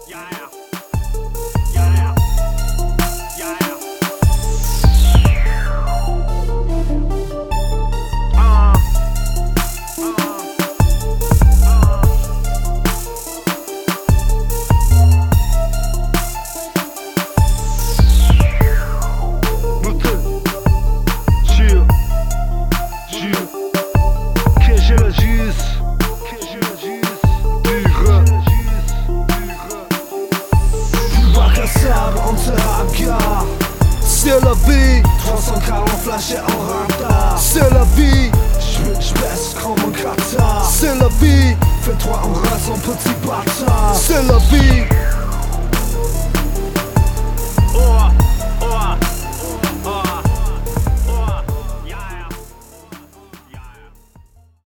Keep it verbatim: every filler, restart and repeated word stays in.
Yeah, yeah. Yeah, yeah. Yeah, yeah. Uh, C'est la vie, trois cent quarante flashés en radar. c'est la vie, Je baisse comme un kata. c'est la vie, Fais-toi en race en petit bâtard. c'est la vie.